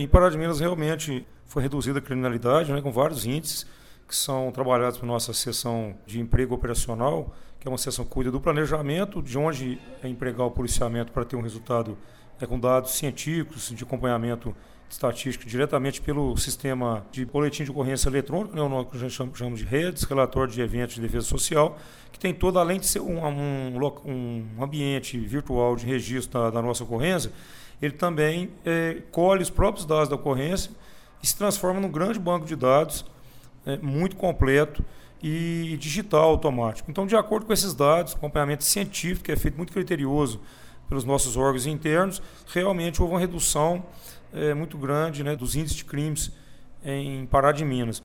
Em Pará de Minas, realmente, foi reduzida a criminalidade, né, com vários índices que são trabalhados pela nossa seção de emprego operacional, que é uma seção que cuida do planejamento, de onde empregar o policiamento para ter um resultado com dados científicos, de acompanhamento estatístico diretamente pelo sistema de boletim de ocorrência eletrônico, né, o que a gente chama de redes, relatório de eventos de defesa social, que tem todo, além de ser um ambiente virtual de registro da nossa ocorrência, ele também colhe os próprios dados da ocorrência e se transforma num grande banco de dados muito completo e digital automático. Então, de acordo com esses dados, acompanhamento científico, que é feito muito criterioso pelos nossos órgãos internos, realmente houve uma redução muito grande, né, dos índices de crimes em Pará de Minas.